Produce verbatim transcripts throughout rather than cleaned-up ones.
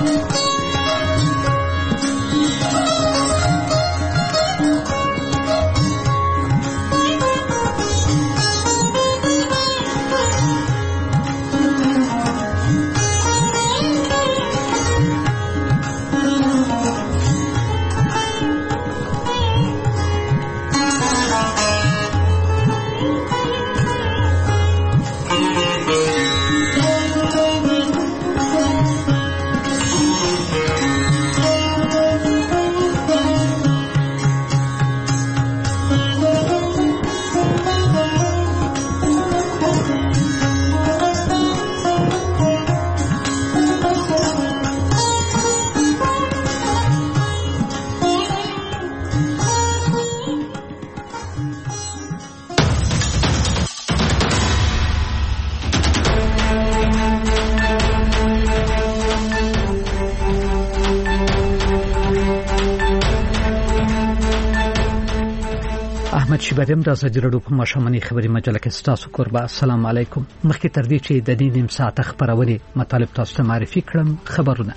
احمد شیبریم د ازادي راډیو په ماشومنۍ خبري مجله کې ستاسو قربا. السلام علیکم. مخکې تر دې چې د دې نیم ساعت خبرونه مطالب تاسو ته معرفي کړم، خبرونه.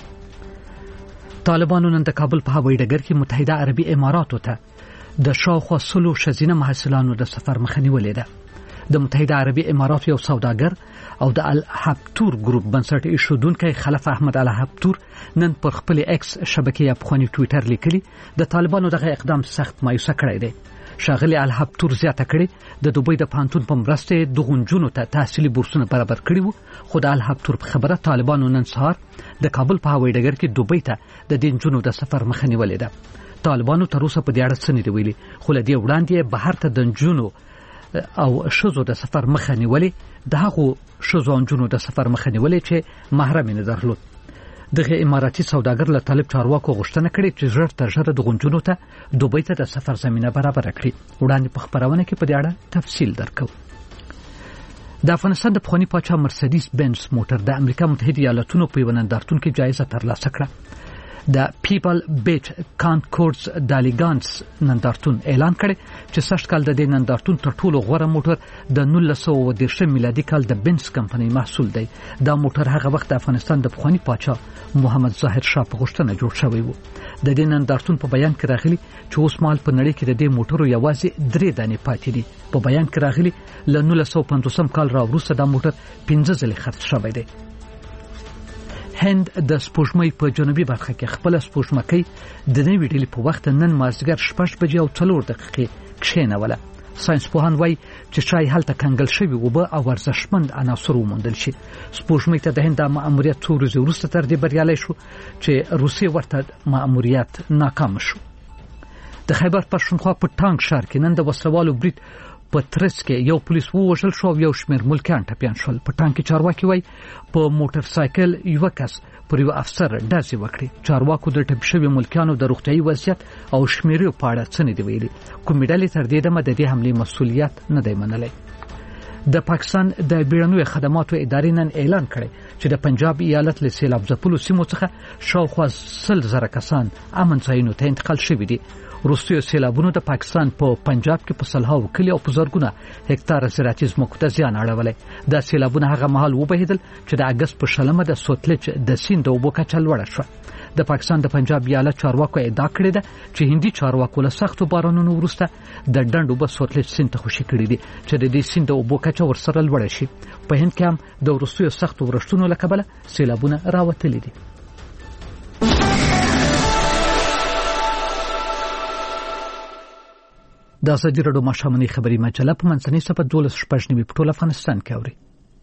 طالبانو نن د کابل په هوایي ډګر کې متحده عربي اماراتو ته د شاوخوا سلو شزینه محصلانو د سفر مخه نیولې ده. د متحده عربي اماراتو یو سوداګر او د الحبتور ګروپ بنسټ ایښودونکي خلف احمد الحبتور نن پر خپل ایکس شبکې افغاني ټوئیټر لیکلي د طالبانو دغه اقدام سخت مایوسه کړی دی. شاغلی الحبتور زیاته کړي د دوبۍ د پانتون په مرسته د غونجونو ته تحصیلي بورسونه برابر کړي وو، خو د الحبتور په خبره طالبانو نن سهار د کابل په هوایي ډګر کې دوبۍ ته د دې نجونو د سفر مخه نیولې ده. طالبانو تر اوسه په دې اړه څه نه دی ویلي، خو له دې وړاندې بهر ته د نجونو او شزو د سفر مخه نیولې، د هغو شزو او نجونو د سفر مخه نیولې چې محرم نه درلود. دغه اماراتي سوداګر له طالب چارواکو غوښتنه کړې چې ژر تر ژره د غونجونو ته دوبۍ ته د سفر زمينه برابر کړي. وړاندې په خبرونه کې په دې اړه تفصیل درکو. د افغانستان د پخواني پاچا مرسډیس بنز موټر د امریکا متحده ایالاتونو په یو نندارتون کې جایزه ترلاسه کړه. د پیپل بیچ کانکورډز دالیګانس نندارتون اعلان کړي چې سږ کال د دې نندارتون تر ټولو غوره موټر د نولس سوه دېرش میلادي کال د بنز کمپنۍ محصول دی. دا موټر هغه وخت د افغانستان د پخواني پاچا محمد ظاهر شاه په غوښتنه جوړ شوی و. د دې نندارتون په بیان کې راغلي چې اوس مهال په نړۍ کې د دې موټرو یوازې درې دانې پاتې دي. په بیان کې راغلي له نولس سوه پنځوس کال راوروسته دا موټر پنځه ځلې خرڅ شوی دی. هند د سپوږمۍ په جنوبي برخه کې خپل سپوږمکۍ د نوې ډلې په وخت نن مازدیګر شپږ بجې او څلور دقیقې کښېنوله. ساينس پوهان وایي چې شاید هلته کنګل شوي اوبه او ارزښتمند عناصر وموندل شي. سپوږمۍ ته د هند مأموریت څو ورځې وروسته تر دې بریالی شو چې روسیې ورته مأموریت ناکام شو. د خیبر پښتونخوا په ټانک ښار کې نن د وسلوالو برید په ترڅ کې یو پولیس ووژل شو او یو شمېر ملکیان ټپیان شول. په ټانک کې چارواکي وایي په موټر سایکل یو کس پر یو افسر ډزې وکړې. چارواکو د ټپي شویو ملکیانو د روغتیايي وضعیت او شمیرې په اړه څه نه دی ویلي. کومې ډلې تر دې دمه د دې حملې مسؤلیت نه دی منلی. د پاکستان د بیړنیو خدماتو ادارې نن اعلان کړی چې د پنجاب ایالت له سیلاب ځپلو سیمو څخه شاوخوا سل زره کسان امن ځایونو ته انتقال شوي دي. وروستیو سیلابونو د پاکستان په پنجاب کې په سلهاو کلي او په زرګونه هکتاره زراعتي ځمکو ته زیان اړولی. دا سیلابونه هغه مهال وبهېدل چې د اګست په شلمه د سوتلج د سیند د اوبو کچه لوړه شوه. د پاکستان د پنجاب ایالت چارواکو ادعا کړې ده چې هندي چارواکو له سختو بارانونو وروسته د ډنډ اوبه سوتلج سیند ته خوشي کړي دي چې د دې سیند د اوبو کچه ورسره لوړه شي. په هند کې هم د وروستیو سختو ورښتونو له کبله سیلابونه راوتلي دي. د ازادي راډیو ماشومنۍ خبري مجله په منځنۍ صفحه دولس شپږ نوي په ټول افغانستان کې اوري.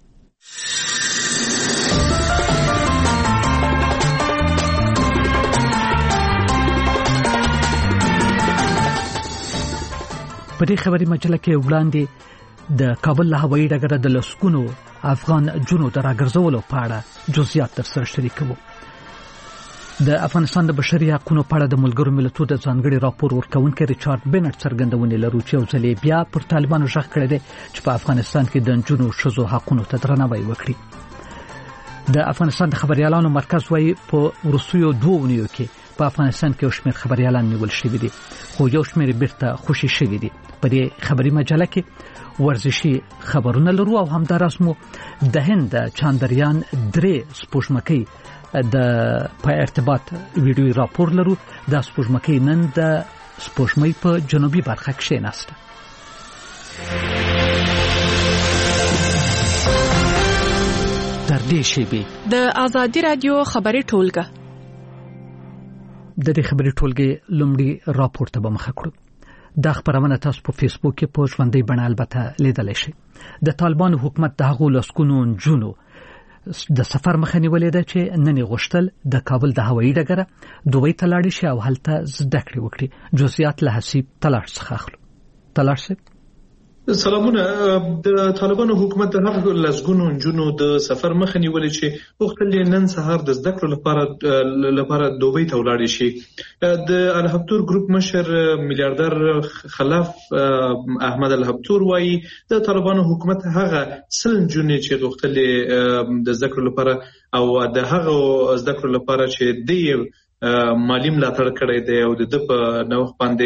په دې خبري مجله کې وړاندې د کابل له هوایي ډګره د لسګونو افغان جنو د راګرځولو په اړه جزئیات درسره شریکوو. د افغانستان د بشري حقوقو په اړه د ملګرو ملتونو د ځانګړي راپور ورکونکي ریچارډ بینټ څرګندونې لرو چې یو ځل بیا پر طالبانو ژغ کړی دی چې په افغانستان کې د نجونو ښځو حقوقو ته درناوی وکړي. د افغانستان د خبريالانو مرکز وايي په وروستیو دوه اونیو کې په افغانستان کې یو شمېر خبريالان نیول شوي دي خو یو شمېر بیرته خوشي شوي دي. په دې خبري مجله کې ورزشي خبرونه لرو او همداراز مو د هند چاندریان درې سپوږمکۍ د په ارتباط ویډیو راپور لرو. د سپوږمکۍ نن د سپوږمۍ په جنوبي برخه کې ناسته. تر دې شیبې د آزادي رادیو خبري ټولګه د دې خبري ټولګې لومړی راپور ته به مخه کړو. دا خبرونه تاسو په فیسبوک کې په ژوندۍ بڼه البته لیدلی شئ. د طالبانو حکومت د هغو لسګونو نجونو د سفر مخه نیولې ده چې نن غوښتل د کابل د هوایي ډګره دوبۍ ته لاړ شي او هلته زده کړې وکړي. جزئیات له حسیب تلاش څخه اخلو. تلاش سلامونه. د طالبانو حکومت د هغو لسګونو نجونو د سفر مخه نیولې چې غوښتل نن سهار د زده کړو لپاره لپاره دوبۍ ته ولاړ شي. د الهبتور ګروپ مشر میلیاردر خلاف احمد الهبتور وايي د طالبانو حکومت هغه سل نجونې چې غوښتل د زده کړو لپاره او د هغو زده کړو لپاره چې د مالی ملاتړ کړی دی او د په نوښت باندې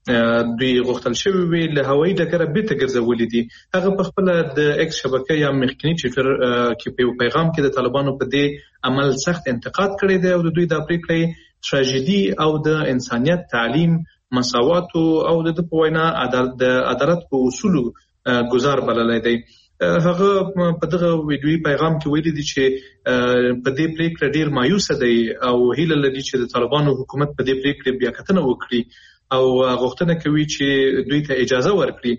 دوی غوښتل شوی وی له هوایي ډګره بیرته ګرځولې دي. هغه په خپل د ایکس شبکې یا مخکنی ټویټر کې په پیغام کې د طالبانو په دې عمل سخت انتقاد کړی دی او د دوی د پریکړې تراژیدي او د انسانيت، تعلیم، مساوات او د په وینا د عدالت په اصولو گزار بللای دی. هغه په دغه ویډیوي پیغام کې ویلي دي چې په دې پریکړه ډیر مایوس دی او هیله لري چې د طالبانو حکومت په دې پریکړه بیا کتنه وکړي او غوښتنه کوي چې دوی ته اجازه ورکړي.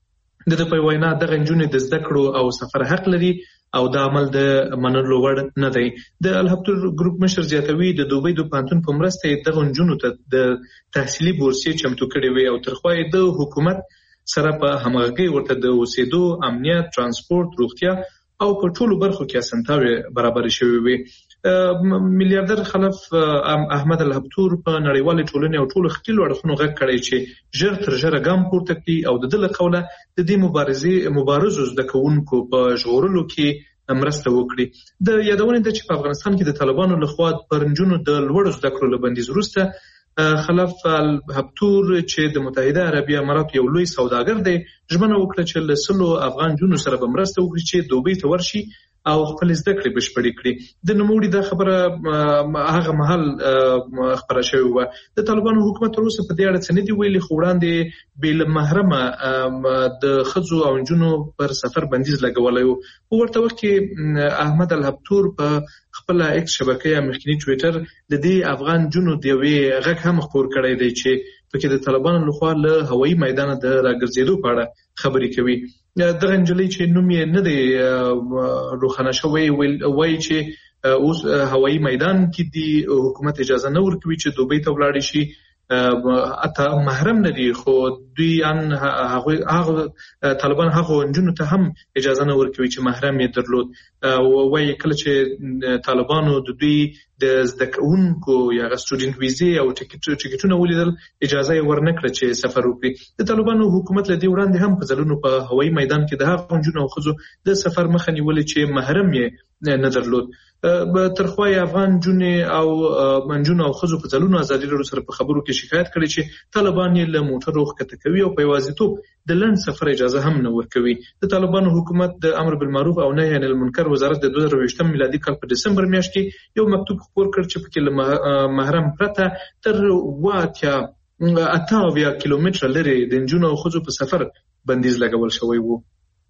د دې په وینا د غنجونې د زده کړو او سفر حق لري او د عمل د منلو وړ نه دی. د الهبتور ګروپ مشر زیاتوي د دوبۍ د پانتون په مرسته د غنجونو ته د تحصیلي بورسي چمتو کړي وي او ترخوای د حکومت سره په همغږي ورته د اوسېدو، امنیت، ترانسپورت، روغتیا او په ټولو برخو کې اسانتیاوې برابر شوي وي. میلیاردر خلاف احمد الهبتور په نړیوال ټولنې او ټولو خپل اړخونو غږ کړی چې ژر تر ژره ګام پورته کړي او د دې له قوله د دې مبارزې مبارزو زده کوونکو په ژغورلو کې مرسته وکړي. د یادونه ده چې په افغانستان کې د طالبانو لخوا پرنجونو د لوړو زده کړو له بندیز وروسته خلاف الهبتور چې د متحده عربی امارات یو لوی سوداګر دی ژمنه وکړه چې له سلو افغان جنونو سره به مرسته وکړي چې دوبۍ ته ورشي او خپل زده کړې بشپړې کړي. د نوموړي دا خبره هغه مهال خبره شوې وه. د طالبانو حکومت تر اوسه په دې اړه څه نه دي ویلي خو وړاندې بې له محرمه د ښځو او نجونو پر سفر بندیز لګولی و. په ورته وخت کې احمد الهبتور په خپل ایکس شبکې یا مخکني ټویټر د دې افغان نجونو د یوې غږ هم خپور کړی دی چې پکې د طالبانو لخوا له هوایي میدانه د راګرځېدو په اړه خبرې کوي. دغه نجلۍ چې نوم یې نه دی روښانه شوی وایي چې اوس هوایي میدان کې دی حکومت اجازه نه ورکوي چې دوبۍ ته ولاړ شي. اته محرم نه دي خو دوی ان هغه طالبان هغه نجونو ته هم اجازه نه ورکوي چې محرم یې درلود. وایي کله چې طالبانو د دوی د زده کوونکو یا سټوډنټ ویزې او ټیکټونه ولیدل اجازه یې ورنکړه چې سفر وکړي. د طالبانو حکومت له دې وړاندې هم په ځلونو په هوایي میدان کې د هغو نجونو او ښځو د سفر مخه نیولې چې محرم یې نه درلود. ترخوای افغان جنې او منجون او خزو په ځلونو ازادي لرو سره په خبرو کې شکایت کړي چې طالبان یې له موټرو ښکته کوي او په یوازیتوب د لند سفر اجازه هم نه ورکوي. د طالبانو حکومت د امر بالمعروف او نهي عن المنکر وزارت د دوه زره ویشتم میلادي کال په دسمبر میاشت کې یو مکتوب خپور کړ چې پکې له محرم پرته تر واتیا اتاویا کیلومتر لري د نجونو او خزو په سفر بندیز لګول شوی وو.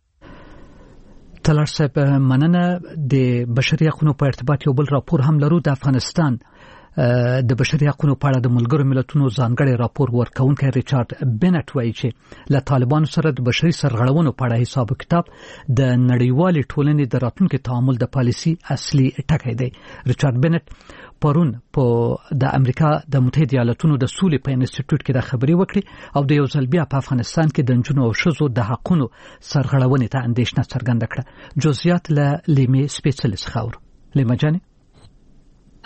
تلار صاحب مننه. د بشري حقوقو په ارتباط یو بل راپور هم لرو. د افغانستان د بشري حقوقو په اړه د ملګرو ملتونو ځانګړی راپور ورکونکي ریچارډ بنټ وایي چې له طالبانو سره د بشري سرغړونو په اړه حساب کتاب د نړیوالې ټولنې د راتلونکي تعامل د پالیسي اصلي ټکی دی. ریچارډ بنټ پرون په د امریکا د متحده ایالاتونو د سولې په انسټیټیوټ کې د خبري وکړي او د یو ځل بیا په افغانستان کې د نجونو او ښځو د حقوقو سرغړونې ته اندېښنه څرګنده کړه. جزئیات له لیمې سپیڅلس خاور لیمه جانې.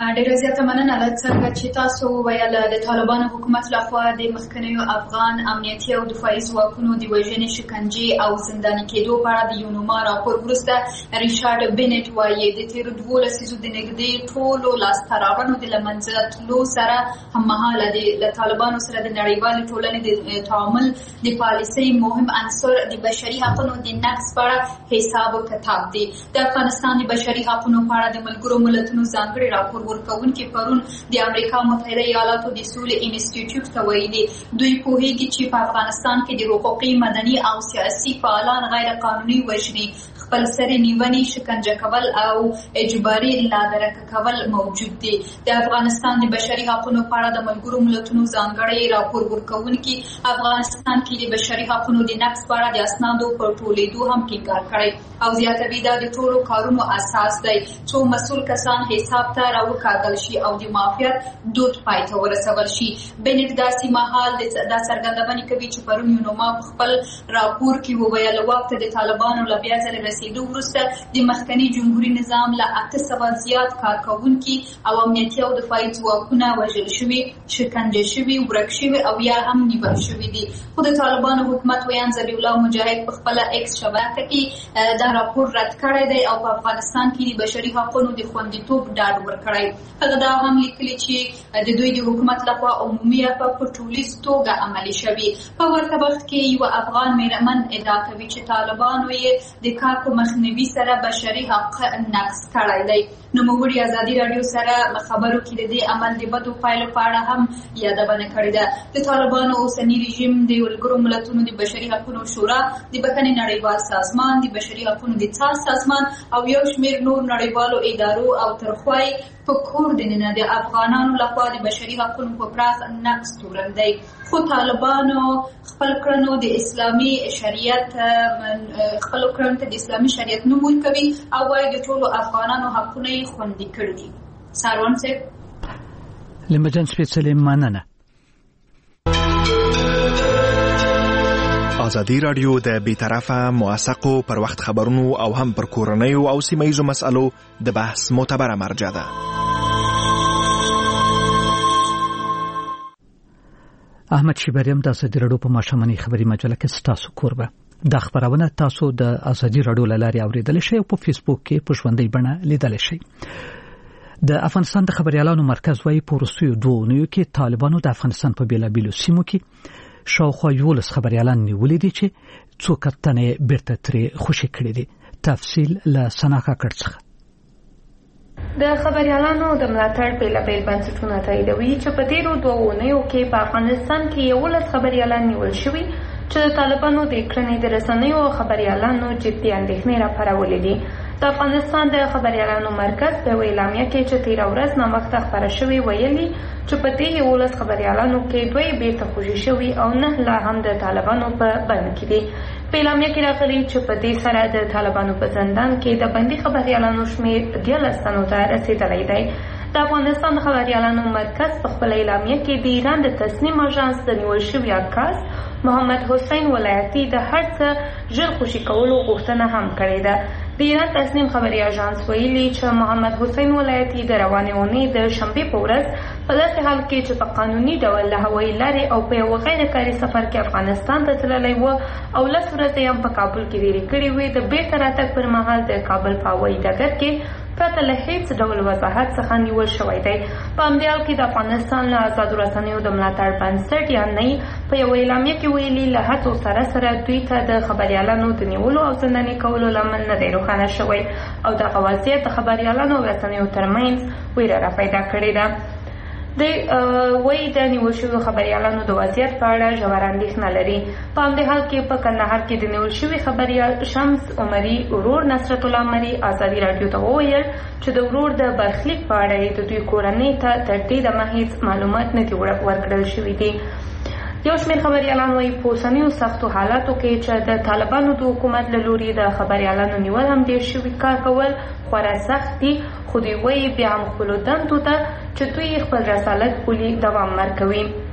ډېره زیاته مننه. له څنګه چې تاسو وویل د طالبانو حکومت لخوا د مخکنیو افغان امنیتي او دفاعي ځواکونو د وژنې، شکنجې او زنداني کېدو په اړه د یونوما راپور وروسته ریچارډ بینټ وایي د تېرو دوو لسیزو د نږدې ټولو لاسته راوړنو د له منځه تلو سره هممهاله د طالبانو سره د نړیوالې ټولنې د تعامل د پالیسۍ مهم عنصر د بشري حقونو د نقض په اړه حساب و کتاب دی. د افغانستان د بشري حقونو په اړه د ملګرو ملتونو ځانګړي راپور ورکوونکي پرون د امریکا متحده ایالاتو د سولې انسټیټیوټ ته ویلي دوی پوهیږي چې په افغانستان کې د حقوقي، مدني او سیاسي فعالان غیر قانوني وژنې، خپل سرې نیونې، شکنجه کول او اجباري لادرکه کول موجود دي. د افغانستان د بشري حقونو په اړه د ملګرو ملتونو ځانګړي راپور ورکوونکي افغانستان کې د بشري حقونو د نقض په اړه د اسنادو په ټولېدو هم ټینګار کړی او زیاتوي دا د ټولو کارونو اساس دی څو مسؤل کسان حساب ته راوکاږل شي او د معافیت دود پای ته ورسول شي. بینټ داسې مهال دا څرګندونه کوي چې پرون یونوما په خپل راپور کې وویل واک ته د طالبانو له بیا ځلې رسېدو وروسته د مخکني جمهوري نظام له اته سوه زیات کارکوونکي او امنیتي او دفاعي ځواکونه وژل شوي، شکنجه شوي، ورک شوي او یا هم نیول شوي دي. خو د طالبانو حکومت ویان ذبیح الله مجاهد په خپله ایکس شبکه کې دا راپور رد کړی دی او په افغانستان کې د بشري حقونو د خوندیتوب ډاډ ورکړی. هغه دا هم لیکلي چې د دوی د حکومت لخوا عمومي عفوه په ټولیز توګه عملي شوي. په ورته وخت کې یوه افغان مېرمن ادعا کوي چې طالبانو یې د کار په مخنیوي سره بشري حق نقض کړی دی. نوموړي ازادي راډیو سره خبرو کې د دې عمل د بدو پایلو په اړه هم یادونه کړې ده. د طالبانو اوسني رژیم د ملګرو ملتونو د بشري حقونو شورا، د بښنې نړیوال سازمان، د بشري حقونو د څار سازمان او یو شمېر نور نړیوالو ادارو او ترخوای په کور دننه د افغانانو لخوا د بشري حقونو په پراخ نقض تورن دی. خو طالبانو خپل کړنو د اسلامي شریعت خپل کړنو ته د اسلامي شریعت نوم ورکوي او وايي د ټولو افغانانو حقونه یې خوندي کړي دي. ساروان صاحب لمجن سپېڅلې مننه. ازادي راډیو د بیطرفه، موثقو پر وخت خبرونو او هم پر کورنیو او سیمه‌ییزو مسألو د بحث معتبره مرجع ده. احمد شیبریم د ازادي راډیو په ماشوماني خبري مجله کې ستاسو کوربه. دا خبرونه تاسو د ازادي راډیو له لارې اوریدل شئ او په فیسبوک کې په ژوندۍ بڼه لیدل شئ. د افغانستان د خبريالانو مرکز وايي په وروستیو دوه اونیو کې طالبانو د افغانستان په بیلابیلو سیمو کې شاوخوا یولس خبريالان نیولې دي چې څو کتنې بیرته ترې خوشي کړې دي. تفصیل له سنا کاکړ څخه. د خبريالانو د ملاتړ بیلابیل بنسټونه تاییدوي چې په تیرو دوه اونیو کې په افغانستان کې یولس خبريالان نیول شوي چې د طالبانو د کړنې د رسنیو او خبريالانو جدي اندېښنې راپارولې دي. د افغانستان د خبريالانو مرکز په اعلامیه کې چې تیر ورځ نامخته خبره شوې ویلي چې په دې یولس خبريالانو کې دوی بیرته خوشي شوي او نه لا هم د طالبانو په بند کې دي. په اعلامیه کې راغلي چې په دې سره د طالبانو په زندان کې د بندي خبريالانو شمېر دیارلس تنو ته رسېدلی دی. د افغانستان د خبريالانو مرکز په خپل اعلامیه کې د ایران د تصنیم اژانس د نیول شوي عکاس محمد حسین ولایتي د هر څه ژر خوشي کولو غوښتنه هم کړې ده. د ایران تصنیم خبري اژانس ویلي چې محمد حسین ولایتي د روانې اونۍ د شنبې په ورځ په داسې حال کې چې په قانوني ډول له هوایي لارې او په یو غیر کاري سفر کې افغانستان ته تللی و او لس ورځې هم په کابل کې تېرې کړې وې د بیرته راتګ پر مهال د کابل په هوایي ډګر کې پرته له هیڅ ډول وضاحت څخه نیول شوی دی. په همدې حال کې د افغانستان له ازادو رسنیو د ملاتړ بنسټ یا نه په یو اعلامیه کې ویلي له هڅو سره سره دوی ته د خبريالانو د نیولو او زنداني کولو لامل نه دی روښانه شوی او دغه وضعیت د خبريالانو او رسنیو ترمنځ ویره را پیدا کړې ده. د وایي د نیول شویو خبريالانو د وضعیت په اړه ژوره اندېښنه لري. په همدې حال کې په کندهار کې د نیول شوي خبريال شمس عمري ورور نصرت الله مري ازادي راډیو ته وویل چې د ورور د برخلیک په اړه د دوی کورنۍ ته تر دې دمه هیڅ معلومات نه دي ورکړل شوي دي. یو شمېر خبريالان وايي په اوسنیو سختو حالاتو کې چې د طالبانو د حکومت له لوري د خبريالانو نیول هم ډېر شوي کار کول خورا سخت دي، خو دوی وايي بیا هم خپلو دندو ته چې دوی خپل رسالت بولي دوام ورکوي.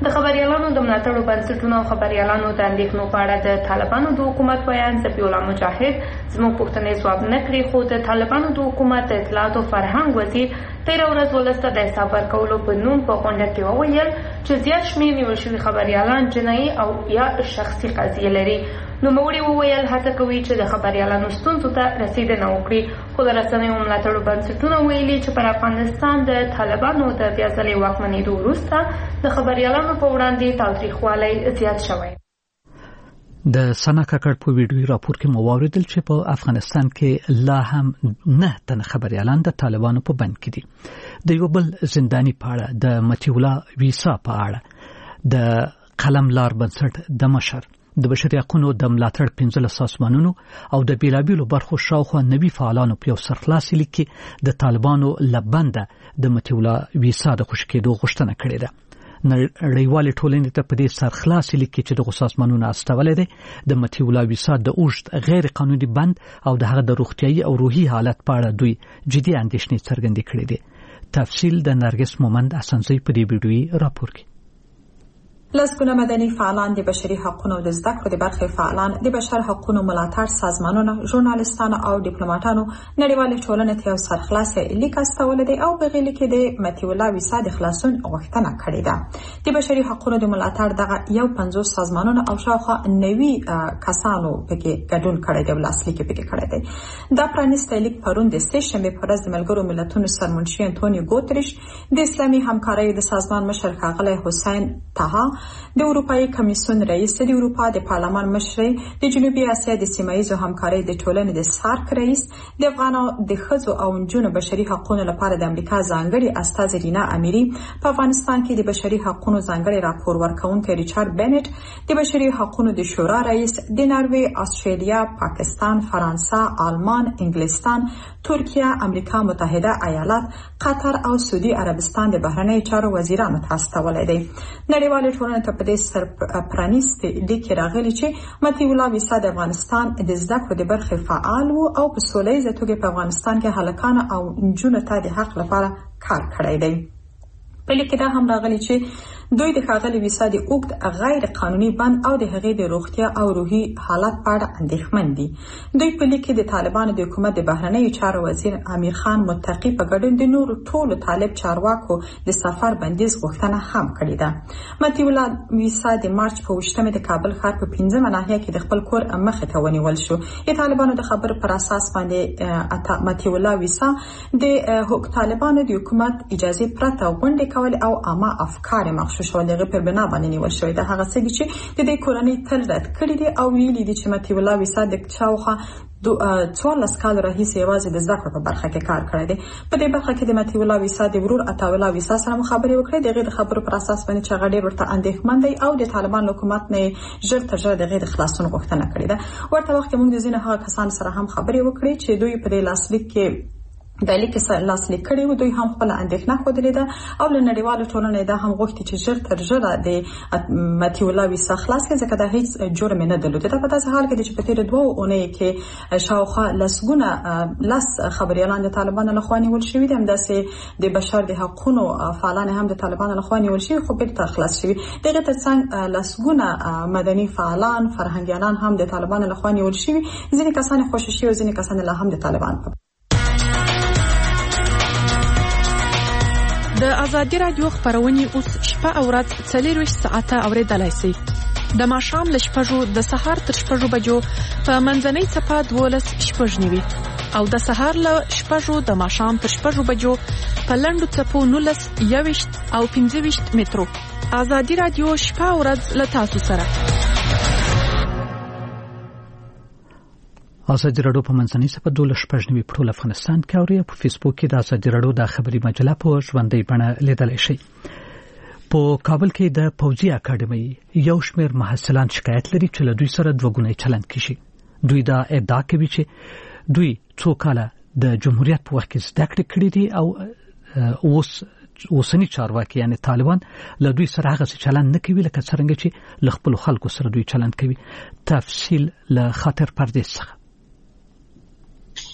د خبريالانو د ملاتړو بنسټونو او خبريالانو د اندېښنو په اړه د طالبانو د حکومت بیان ذبیح الله مجاهد زموږ پوښتنې ځواب نه کړي، خو د طالبانو د حکومت د اطلاعات او فرهنګ وزیر تېره ورځ ولس ته د حساب ورکولو په نوم په غونډه کې وویل چې زیات شمېر نیول شوي خبريالان جنایي او یا شخصي قضیې لري. نوموړي وویل هڅه کوي چې د خبريالانو ستونزو ته رسیدنه وکړي، خو د رسنیو ملاتړو بنسټونه ویلي چې پر افغانستان د طالبانو د بیا ځلې واکمنېدو وروسته د خبريالانو په وړاندې تاوتریخوالی زیات شوی. د سنا کاکړ په ویډیوي راپور کې مو واوریدل چې په افغانستان کې لا هم نه تن خبريالان د طالبانو په بند کې دي. د یو بل زنداني په اړه د مطیع الله ویسا په اړه د قلم لار بنسټ د مشر د بشري حقوقو د ملاتړ پنځلس سازمانونو او د بیلابیلو برخو شاوخوا نوي فعالانو په یو سرخلاصي لیک کې د طالبانو لبنده د مطیع الله ویسا د خوشی کېدو غوښتنه کړې ده. نړیوالې ټولنې ته په دې سرخلاصي لیک کې چې د سازمانونو استولې ده د مطیع الله ویسا د اوږد غیر قانوني بند او د هغه د روغتيایي او روحي حالت په اړه دوی جدي اندېښنې څرګندې کړې دي. تفصیل د نرګس مومند اسانزی په دې ویډیوي راپور کې. لسګونه مدني فعالان، د بشري حقوقو د زده کړو د برخې فعالان، د بشر حقوقو ملاتړ سازمانونه، ژورنالیستانو او ډیپلوماټانو نړیوالې ټولنې ته یو سرخلاصي لیک استولې دی او په غیل کې د مطیع الله ویسا د خلاصون غوښتنه کړې ده. د بشري حقوقو د ملاتړ دغه یو پنځوس سازمانونه او شاوخوا نوي کسانو پکې ګډون کړی دی، لاسلیک پکې کړی دی. دا پرانیستی لیک پرون د سه شنبه په ورځ د ملګرو ملتونو سرمنشي انټونیو ګوتریش، د اسلامي همکارۍ د سازمان مشر ښاغلی حسین طه، د اروپאי کمیسیون رئیس، د اروپا د پارلمان مشر، د جنوبي اسیا د سیمایي همکارۍ د ټولنې د سارک رئیس، د افغانو د ښځو او نجونو بشري حقوقو لپاره د امریکا ځانګړي استازي رینا امیری، په افغانستان کې د بشري حقوقو ځانګړي راپور ورکونکي ریچارډ بنټ، د بشري حقوقو د شورا رئیس، د ناروې، استرالیا، پاکستان، فرانسه، آلمان، انګلستان، ترکیه، امریکا متحده ایالات، قطر او سعودي عربستان د بهرنی چارو وزیرانو ته استولې دي. نړیوالې ټولنې ته په دې سر پرانیست لیک راغلی چې مطیع الله ویسا د افغانستان د زده کړو د برخې فعال وو او په سوله‌ییزه توګه په افغانستان کې هلکانو او نجونو ته د حق لپاره کار کړی دی. په لیک کې دا هم راغلی چې دوی د ښاغلي ویسا د اوږد غیر قانوني بند او د هغې د روغتیا او روحي حالت په اړه اندېښمن دي. دوی په لیک کې د طالبانو د حکومت د بهرنیو چارو وزیر امیر خان متقي په ګډون د نورو ټولو طالب چارواکو د سفر بندیز غوښتنه هم کړې ده. مطیع الله ویسا د مارچ په اوویشتمه د کابل ښار په پنځمه ناحیه کې د خپل کور مخې ته ونیول شو. د طالبانو د خبرو پر اساس باندې مطیع الله ویسا د طالبانو د حکومت اجازه پرته غونډې کول او عامه افکار مغشوش او دغه پر بنا باندې نیول شوی ده. هغه څه چې د دې کورنۍ تل رد کړی دي او ویلي دي چې مطیع الله ویسا د چاوخه دو څوارلس کال راهیسې یوازې د زده کړو په برخه کې کار کړی دی. په دې برخه کې د مطیع الله ویسا د ورور عطاالله ویسا سره خبرې وکړې. دغه د خبرو پر اساس باندې چې هغه ډېر ورته اندېښمن دی او د طالبان حکومت نه ژر تر ژره دغه د خلاصون غوښتنه کړې ده. ورته وخت کې موږ د ځینو هغه کسان سره هم خبرې وکړې چې دوی په دې لاسلیک کې د لیک سره لاسلیک کړي و. دوی هم خپل اندېښنه خوده ده او له نړیوالو ټولنې دا هم غوښتي چې ژر تر ژره د مطیع الله ویسا خلاص کړي ځکه دا هیڅ جرم نه درلود. دا په داسې حال کې چې په تیر دوه اونۍ کې شاوخوا لسګونه لس خبريالان د طالبانو لخوا نیول شوي دي. همداسې د بشر د حقوقو فعالان هم د طالبانو لخوا نیول شوي خو بیرته خلاص شوي. دغه ترڅنګ لسګونه مدني فعالان فرهنګیانان هم د طالبانو لخوا نیول شوي. ځینې کسان خوشی شوي او ځینې کسان لا هم د طالبان په د ازادي رادیو خبرونه اوس شپه او ورځ څلورویشت ساعته اوریدلای شئ. د ماښام له شپږو د سهار تر شپږو بجو په منځنۍ څپه دولس شپږ نیوي او د سهار له شپږو د ماښام تر شپږو بجو په لنډو څپو نولس یویشت او پنځه ویشت مترو. ازادي رادیو شپه او ورځ له تاسو سره. ازادي رادیو په منځنۍ څپه دولس شپږ نیوي په ټول افغانستان کې او په فیسبوک کې د ازادي رادیو د خبري مجله په ژوندۍ بڼه لیدلای شئ. په کابل کې د پوځي اکاډمۍ یو شمېر محصلان شکایت لري چې له دوی سره دوه ګونی چلند کیږي. دوی دا ادعا کوي چې دوی څو کاله د جمهوریت په وخت کې زده کړې کړې دي او اوس اوسنی چارواکي یعنی طالبان له دوی سره هغه څه چلند نه کوي لکه څنګه چې له خپل خلکو سره دوی چلند کوي. تفصیل له خاطر پردیس څخه.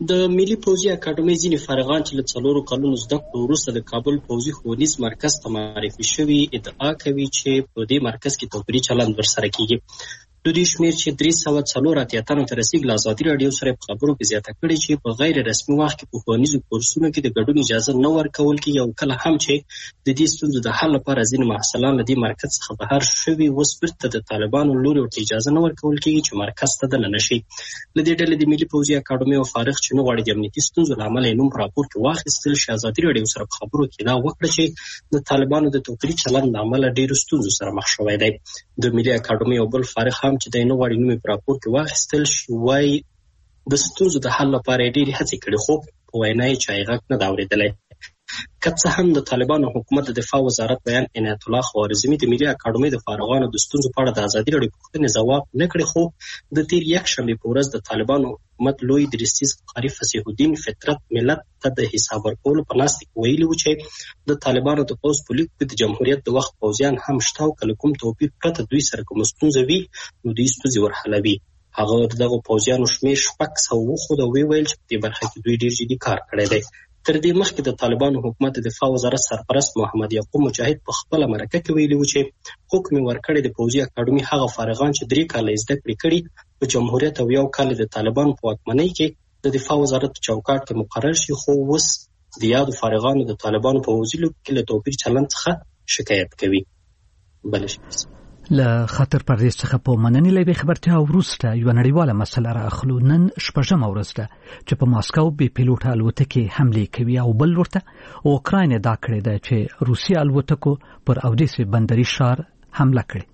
د ملي پوځي اکاډمۍ ځینې فارغان چې له څلورو کلونو زده کړو وروسته د کابل پوځي ښوونیز مرکز ته معرفي شوي ادعا کوي چې په دې مرکز کې توپیري چلند ورسره کیږي. د دې شمېر چې درې سوه څلور اتیا تنو ته رسیږي له ازادي راډیو سره په خبرو کې زیاته کړې چې په غیر رسمي وخت کې په ښوونیزو کورسونو کې د ګډون اجازه نه ورکول کېږي او کله هم چې د دې ستونزو د حل لپاره ځینې محصلان له دې مرکز څخه بهر شوي اوس بېرته د طالبانو لوري ورته اجازه نه ورکول کېږي چې مرکز ته دننه شي. له دې ډلې د ملي پوځي اکاډمۍ او فارغ چې نه غواړي د امنیتي ستونزو له امله یې نوم په راپور کې واخیستل شي ازادي راډیو سره په خبرو کې دا وکړه چې د طالبانو د توپیري چلند له امله ډېرو ستونزو سره مخ شوی دی. د ملي اکاډمۍ او بل فارغ هم چې دی نه غواړي نوم په راپور کې واخیستل شي وایي د ستونزو د حل لپاره یې ډېرې هڅې کړې خو په وینا یې چا یې غږ نه دی اورېدلی. که څه هم د طالبانو حکومت د دفاع وزارت بیان عنایت الله خوارزمي د ملي اکاډمۍ د فارغانو د ستونزو په اړه د ازادي راډیو پوښتنې ځواب نه کړې خو د تېر یکشنبې په ورځ د طالبانو حکومت لوی درستیز قاري فصیح الدین فطرت ملت ته د حساب ورکولو په ناستې کې ویلي وو چې د طالبانو د پوځ په لیک کې د جمهوریت د وخت پوځیان هم شته او که له کوم توپیر پرته دوی سره کومه ستونزه وي نو دوی ستونزې ورحلوي. هغه د دغو پوځیانو شمېر شپږ سوه وښود او ویل چې په دې برخه کې دوی ډېر جدي کار کړی دی. تر دې مخکې د طالبانو حکومت د دفاع وزارت سرپرست محمد یعقوب مجاهد په خپله مرکه کې ویلي و چې حکم یې ورکړی د پوځي اکاډمۍ هغه فارغان چې درې کاله یې زده کړې کړي په جمهوریت او یو کال د طالبانو په واکمنۍ کې د دفاع وزارت په چوکاټ کې مقرر شي خو اوس د یادو فارغانو د طالبانو په پوځي لوبو کې له توپیر چلند څخه شکایت کوي. بله شي له خطر پردیس څخه په مننې لوي خبرتیا وروسته یو نړیواله مسله راخلو. نن شپږمه ورځ ده چې په ماسکو بې پیلوټه الوتکې حملې کوي او بل ورته اوکراین دا کړې ده چې روسي الوتکو پر اودیسه بندري ښار حمله کړې.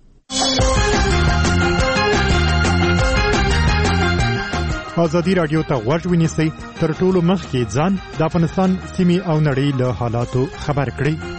ازادي راډیو ته غوږ ونیسئ تر ټولو مخکې ځان د افغانستان سیمې او نړۍ له حالاتو خبر کړئ.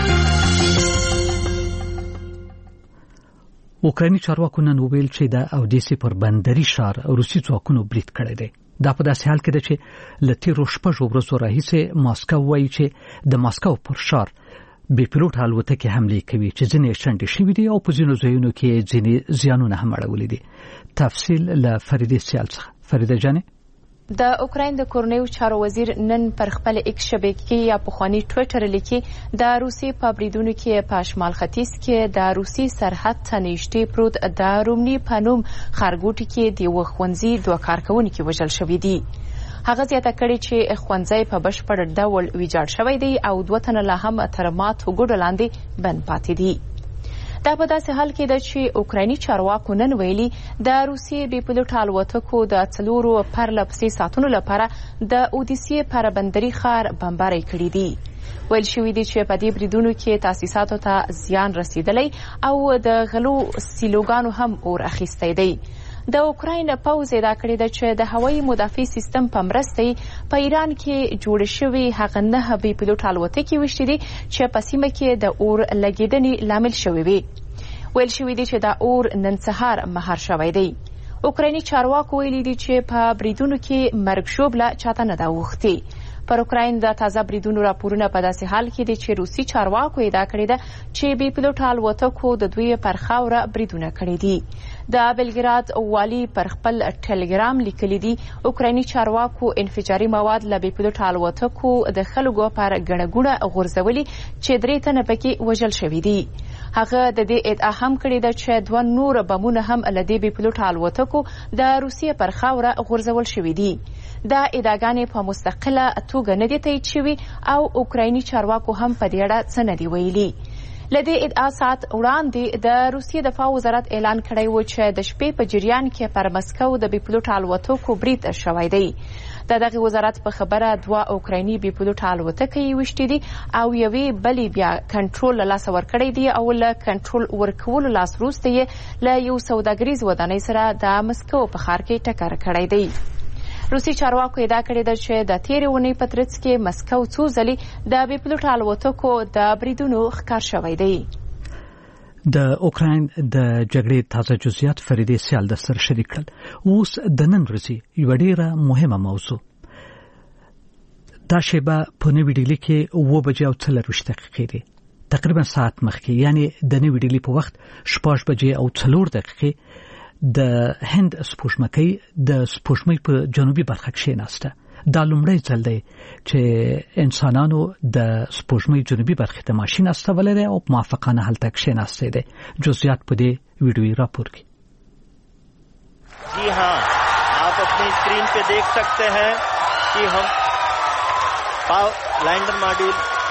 اوکرایني چارواکو نن وویل چې د اودیسې پر بندري ښار روسي ځواکونو برید کړی دی. دا په داسې حال کې ده چې له تېرو شپږو ورځو راهیسې ماسکو وایي چې د ماسکو پر ښار بې پیلوټه الوتکې حملې کوي چې ځینې شنډې شوي دي او په ځینو ځایونو کې ځینې زیانونه هم اړولي دي. تفصیل له فریدې سیال څخه. فریده جانې. د اوکراین د کورنیو چارو وزیر نن پر خپل ایکس شبکې یا پخوانی ټویټر لیکي د روسي په بریدونو کې په شمال ختیځ کې د روسي سرحد ته نږدې پروت د رومني په نوم ښارګوټي کې د یوه ښوونځي دوه کارکوونکي وژل شوي دي. هغه زیاته کړې چې ښوونځی په بشپړ ډول ویجاړ شوی دی او دوه تنه لا هم تر ماتو ګوډو لاندې بند پاتې دي. دا په داسې حال کې ده چې اوکرایني چارواکو نن ویلي د روسي بې پیلوټه الوتکو د څلورو پرله پسې ساعتونو لپاره د اودیسې پر بندري ښار بمبارۍ کړي دي. ویل شوي دي چې په دې بریدونو کې تاسیساتو ته زیان رسیدلی او د غلو سیلوګانو هم اور اخیستی دی. د اوکراین پوځ ادعا کړې ده چې د هوایي مدافع سیستم په مرسته په ایران کې جوړ شوي هغه نه بې پیلوټه الوتکې وشتي دي چې په سیمه کې د اور لګېدنې لامل شوي وي. ویل شوي دي چې دا اور نن سهار مهار شوی دی. اوکرایني چارواکو ویلي دي چې په بریدونو کې مرګ ژوبله چاته نه ده اوښتې. پر اوکراین د تازه بریدونو راپورونه په داسې حال کې دي چې روسي چارواکو ادعا کړې ده چې بې پیلوټه الوتکو د دوی پر خاوره بریدونه کړي دي. د بلګراد والي پر خپل ټلګرام لیکلي دي اوکرایني چارواکو انفجاري مواد له بې پیلوټه الوتکو د خلکو پر ګڼه ګوڼه غورځولي چې درې تنه پکې وژل شوي دي. هغه د دې ادعا هم کړې ده چې دوه نور بمونه هم له دې بې پیلوټه الوتکو د روسیې پر خاوره غورځول شوي دي. دا ادعاګانې په مستقله توګه نه دي تایید شوي او اوکرایني چارواکو هم په دې اړه څه نه دي ویلي. له دې ادعا ساعت وړاندې د روسیې دفاع وزارت اعلان کړی و چې د شپې په جریان کې پر مسکو د بې پیلوټه الوتکو برید شوی دی. د دغه وزارت په خبره دوه اوکرایني بې پیلوټه الوتکې وشتي دي او یوې بلې بیا کنټرول له لاسه ورکړی دی او له کنټرول ورکولو لاس وروسته یې له یو سوداګریز ودانۍ سره د مسکو په ښار کې ټکر کړی دی. روسي چارواکو ادعا کړې ده چې د تېرې اونۍ په ترڅ کې مسکو څو ځلې د بې پیلوټه الوتکو د بریدونو ښکار شوی دی. د اوکراین د جګړې تازه جزئیات فریدې سیال د سره شریک کړل. اوس د نن ورځې یوه ډېره مهمه موضوع دا شیبه په نوي ډیلي کې اوه بجې او څلرویشت دقیقې دي. تقریبا ساعت مخکې یعنې د نوي ډیلي په وخت شپږ بجې او څلور دقیقې د هند سپوږمکۍ د سپوږمۍ په جنوبي برخه کې ناسته. دا لومړی ځل دی چې انسانانو د سپوږمۍ جنوبي برخه ته ماشين استولې ده او موافقانه هلته کې ناسته ده. جزئیات په دې ویډیویي راپور کې. जी हाँ, आप अपनी स्क्रीन पे देख सकते हैं कि हम लैंडर मॉड्यूल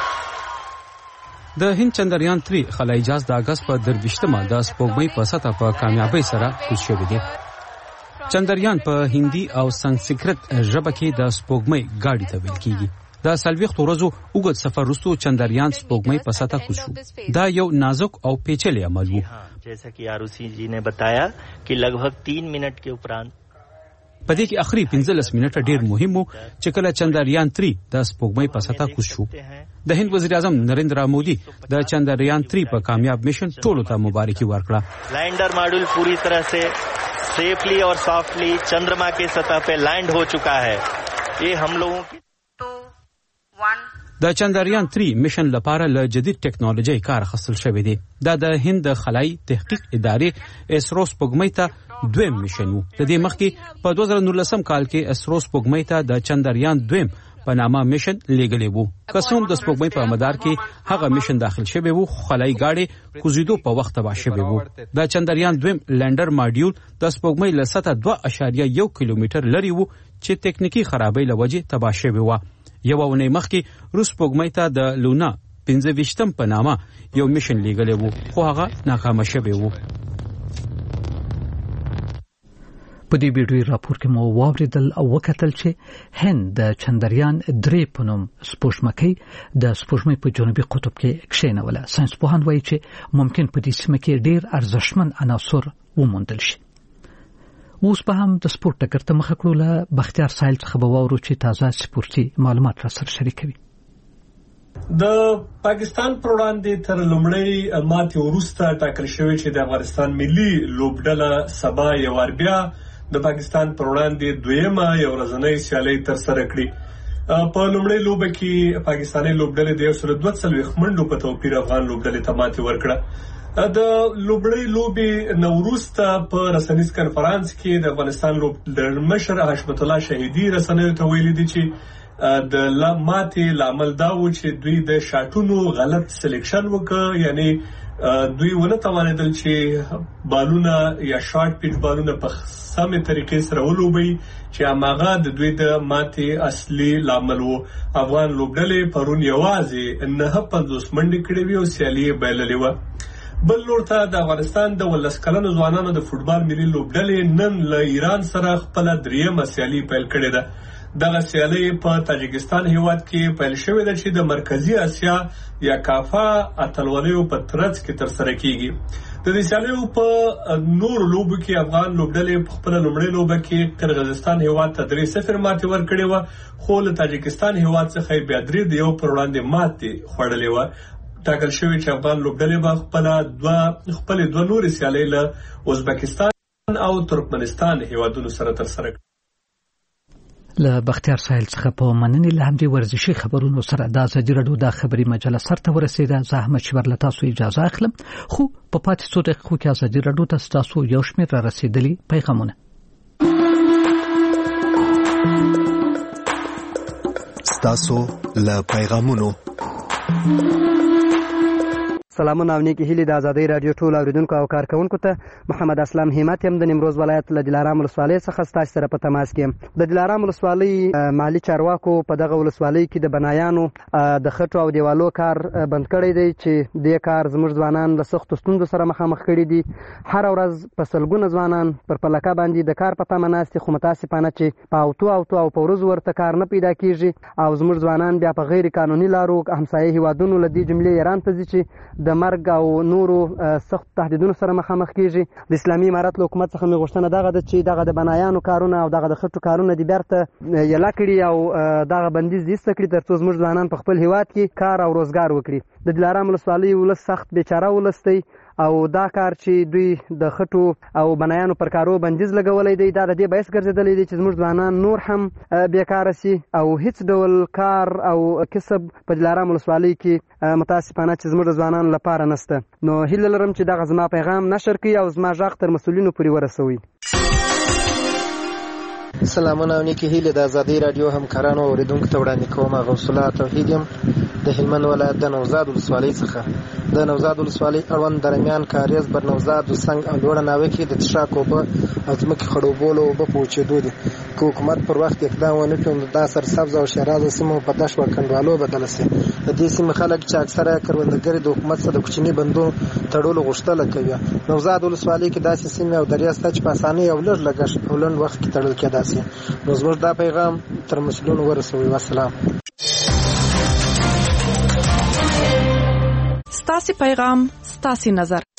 د هند چندریان تری خلای جهاز د اگست په درویشتمه د سپوږمۍ په سطح په کامیابی سره کوز شوی دی. چندریان په هندي او سنسکرت ژبه کې د سپوږمۍ گاډي ته ویل کیږي. د سلويخت ورځو اوږد سفر وروسته چندریان سپوږمۍ په سطح کوز شو. دا یو نازک او پیچلی عمل و. जैसा कि आरुषि जी ने बताया कि लगभग तीन मिनट के उपरांत په دې کې اخري پنځلس منټه ډیر مهم وو چې کله چندریان تری د سپوږمۍ په سطح کوز شو. د هند وزیر اعظم نریندرا مودي د چندریان تری په کامیاب میشن ټولو ته مبارکي ورکړه. लैंडर मॉड्यूल पूरी तरह से सेफली और सॉफ्टली चंद्रमा के सतह पे लैंड हो चुका है. ये हम लोगों की د چندریان تری میشن لپاره له جدید ټکنالوژي کار اخیستل شوی دی. دا د هند خلای تحقیق ادارې اسرو سپوږمۍ ته دویم میشن وو. د دې مخکې په دوه زره نولسم کال کې اسرو سپوږمۍ ته د چندریان دویم په نامه میشن لیږلی وو. قسم د سپوږمۍ په مدار کې هغه میشن داخل شوی وو. خلای گاډي کوزیدو په وخت تباه شوی وو. د چندریان دویم لینډر ماډیول د سپوږمۍ له سطحه دوه اعشاریه یو کیلومتر لري وو چې تکنیکی خرابۍ له وجې تباه شوی وو. یو ونې مخکې روس سپوږمۍ ته د لونا پنځه ویشتم په نامه یو میشن لیږلی وو خو هغه ناکامه شوی وو. په دې ویډیویي راپور کې مو واوریدل او وکتل چې هند د چندریان درې په نوم سپوږمکۍ د سپوږمۍ په جنوبي قطب کې کښېنوله. ساينسپوهان وایي چې ممکن په دې سیمه کې ډېر ارزښتمن عناصر وموندل شي. اوس به هم د سپورت ټکر ته مخه کړو. له بختیار سایل څخه به واورو چې تازه سپورتي معلومات را سره شریکوي. د پاکستان پر وړاندې تر لومړۍ ماتې وروسته ټاکل شوی چې د افغانستان ملي لوبډله سبا یو وار بیا د پاکستان پر وړاندې دویمه یو ورځنۍ سیالي ترسره کړي. په لومړۍ لوبه کې پاکستاني لوبډلې د یو سل دوه څلوېښت منډو په توپیر افغان لوبډلې ته ماتې ورکړه. د لوبړی لوبي نوروسته په رسنیز کانفرنس کې د افغانستان لوبډل مشر حشمت الله شهیدی رسنیو ته ویلي دي چې د لاماتې لامل دا و چې دوی د شاټونو غلط سلیکشن وکړ. یعنی دوی ونه توانیدل چې بالونه یا شارټ پیچ بالونه په سمه طریقې سره ولوبي چې هغه د دوی د ماتې اصلي لامل وو. افغان لوبډلې پرون یوازې نه پنځوس منډې کړې وي او سیالي بایللې و. بل لور ته د افغانستان د ولس کلنو ځوانانو د فوټبال ملي لوبډلې نن له ایران سره خپل دریمه سیالي پیل کړې ده. دغه سیالي په تاجکستان هیواد کې پیل شوې ده چې د مرکزی اسیا یا کافا اتلولیو په ترڅ کې ترسره کیږي. د دې سیالیو په نور لوبو کې افغان لوبډلې په خپل لومړۍ لوبه کې قرغیزستان هیواد ته درې صفر ماتې ورکړې و خو له تاجکستان هیواد څخه بیا درې د یو پر وړاندې ماتې خوړلې و. ټاکل شوی چې افغان لوبډلې به خپل دوه خپل دوه نور سیالۍ له ازبکستان او ترکمنستان هیوادونو سره ترسره کړي. له بختیار سایل څخه په مننې له همدې ورزشي خبرونو سره د ازادي راډیو د خبري مجله سرته ورسېده. زه احمد شبر له تاسو اجازه اخلم خو په پاتې څو دقیقو کې ازادي راډیو ته تاسو یو شمېر را رسېدلي پیغامونه. تاسو له پیغامونو سلامونه او نیکی هیلې د ازادي رادیو ټول اوریدونکو او کارکونکو ته. محمد اسلام همت هم د نیمروز ولایت له دلارام ولسوالۍ څخه ستاسو سره په تماس کې یم. د دلارام ولسوالۍ مالی چارواکو په دغه ولسوالۍ کې د بنایانو د خټو او دیوالو کار بند کړی دی چې دې کار زموږ ځوانان له سختو ستونزو سره مخامخ کړي دي. هر ورځ په سلګونه ځوانان پر پلکه باندې د کار په تمه ناست دي خو متاسفانه چې په اوتو اوتو او په ورځ ورته کار نه پیدا کیږي او زموږ ځوانان بیا په غیر قانوني لارو همسایه هیوادونو له دې جملې ایران ته ځي چې د مرګ او نورو سخت تهدیدونو سره مخامخ کیږي. د اسلامي امارت له حکومت څخه مې غوښتنه دغه ده چې دغه د بنایانو کارونه او دغه د خټو کارونه د بیرته یلا کړي او دغه بندیز ایسته کړي ترڅو زموږ ځوانان په خپل هیواد کې کار او روزګار وکړي. د دلارام ولسوالۍ ولس سخت بیچاره ولس دی او دا کار چې دوی د خټو او بنایانو پر کارو بندیز لګولې دی دا د دې باعث ګرځیدلی دی چې زموږ ځوانان نور هم بیکاره سي او هیڅ ډول کار او کسب په دلارام ولسوالۍ کې متاسفانه چې زموږ ځوانان لپاره نشته. نو هیله لرم چې دغه زما پیغام نشر کړي او زما غږ تر مسؤلینو پورې ورسوي. سلامونه او نیکی هیله د ازادي رادیو همکارانو او اوریدونکو ته وړاندې کوم. غوث الله توحید یم د هلمند ولایت د نوزاد ولسوالۍ څخه. د نوزاد ولسوالۍ اړوند درمیان کاریز بر نوزاد وسنګ او لوړه ناوې کې د تشراک اوبه او ځمکې خړوبولو اوبه په وچېدو دي. که حکومت پر وخت اقدام ونه کړي نو دا سرسبز او شیرازه سیمه په دښت و کنډوالو بدله سي. د دې سیمې خلک چې اکثره کروندګر د حکومت سره د کوچني بندونو تړلو غوښتنه کوي. نوزاد ولسوالۍ کې داسې سیمې او دریا شته چې په اسانۍ او لږ لګښت او لنډ وخت کې تړل کېدای شي. نو زموږ دا پیغام تر مسؤلینو ورسوي. والسلام. ستاسو پیغام ستاسو نظر.